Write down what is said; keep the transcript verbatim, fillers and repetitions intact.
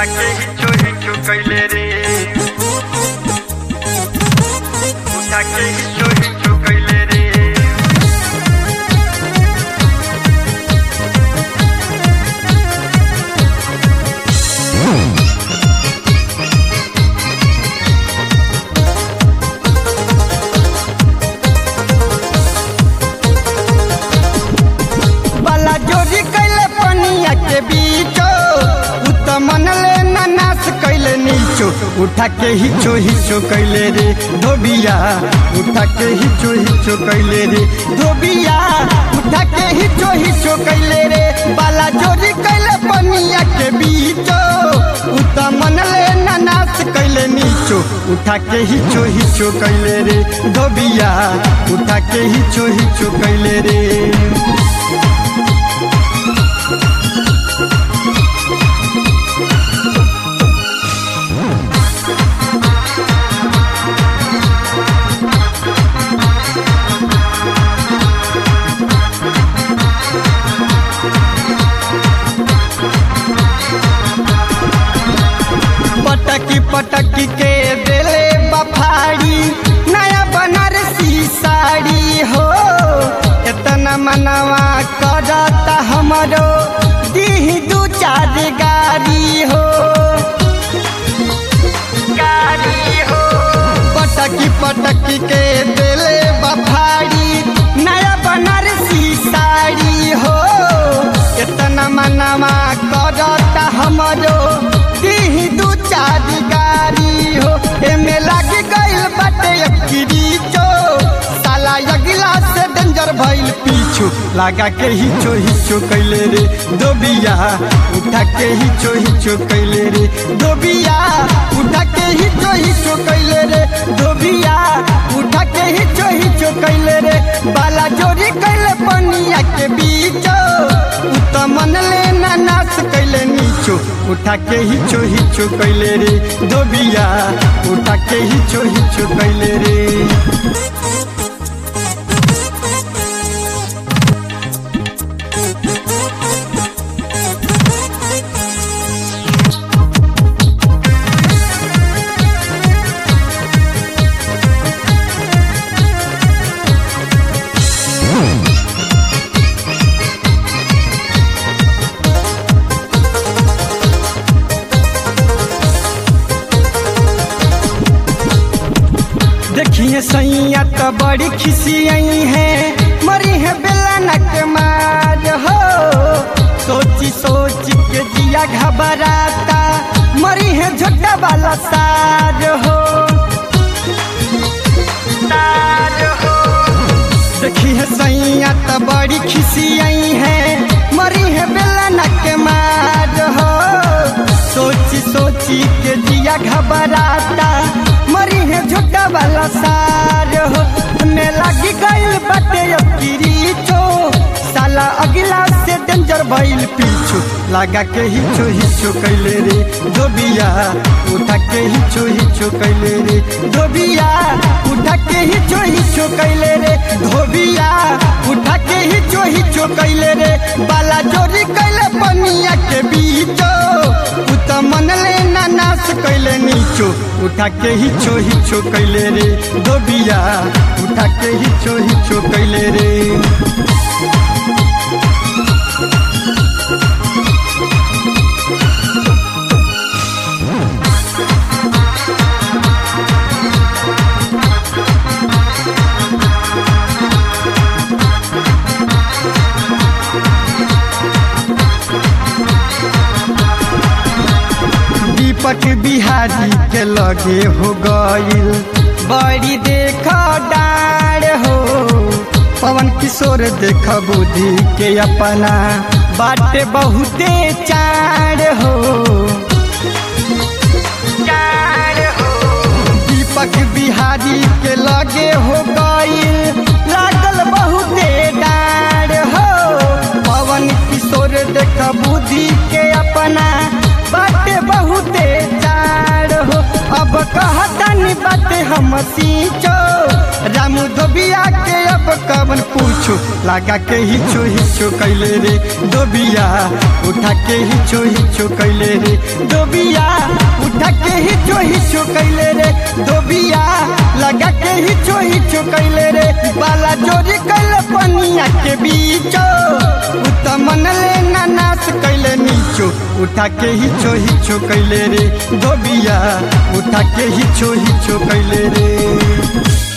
के हिचो हिचो कैले रे उठा के हिचो हिचो कैले रे बाला जोरी कैले पनिया के बीचो उत मन ले नाश कैले नीचो उठा के हिचो हिचो कैले रे धोबिया उठा के हिचो हिचो कैले रे धोबिया उठा के हिचो हिचो कैले रे बाला जोरी कैले पनिया के बीचो उत मन ले नाश कैले नीचो उठा के हिचो हिचो कैले रे धोबिया उठा के हिचो हिचो कैले रे पटकी पटकी के देले बफाड़ी नया बनारसी साड़ी हो इतना मनवा करता हमरो दीह दू चार गाड़ी हो गाड़ी हो पटकी पटकी के देले बफाड़ी नया बनारसी साड़ी हो इतना मनवा करता हमरो दीह दू चार गाड़ी हो एमे लाग गइल बाटे किरीचो साला अगला से डेंजर भइल पीछू लगा के हिचो हिचो कैले रे धोबिया उठा के हिचो हिचो कैले रे धोबिया उठा के हिचो हिचो कैले रे धोबिया उठा के हिचो हिचो कैले रे बाला जोरी कैले पनिया के बीचो उत मन ले नाश कैले नीचो उठा के हिचो हिचो कैले रे धोबिया उठा के हिचो हिचो कैले रे देखिए सैया तो बड़ी खिसियाई है मरी है बेलना के मार हो सोची सोच के जिया घबराता मरी है झोटा वाला सार हो सार हो देखिए सैया तो बड़ी खिसियाई है मरी है बेलना के मार हो सोची सोची के जिया घबराता मरी है झूठा वाला सार हो में लगी गइल बाटे किरीचो साला अगला से डेंजर भइल पीछू लगा के हिचो हिचो कैले रे धोबिया उठा के हिचो हिचो कैले रे धोबिया उठा के हिचो हिचो कैले रे धोबिया उठा के हिचो हिचो कैले रे बाला जोरी कैले पनिया के बीचो उत मन ले नाश कैले नीचो उठा के हिचो हिचो कैले रे धोबिया उठा के हिचो हिचो कैले रे दीपक बिहारी के लगे हो गइल बड़ी देख डार हो पवन किशोर देख बुद्धि के अपना बाटे बहुते चार हो चार हो दीपक बिहारी के लगे हो गइल लागल बहुते डार हो पवन किशोर देख बुद्धि के अपना बाटे बहुते चार हो अब कहतनी बात हम सींचो रामू धोबिया के अब कवन पूछो लगा के हिचो हिचो कैले रे धोबिया उठा के हिचो हिचो कैले रे धोबिया उठा के हिचो हिचो कैले रे धोबिया लगा के हिचो हिचो कैले रे बाला जोरी कैले पनिया के बीचो उत मन ले नाश कैले नीचो उठा के हिचो हिचो कैले रे धोबिया उठा के हिचो हिचो कैले रे।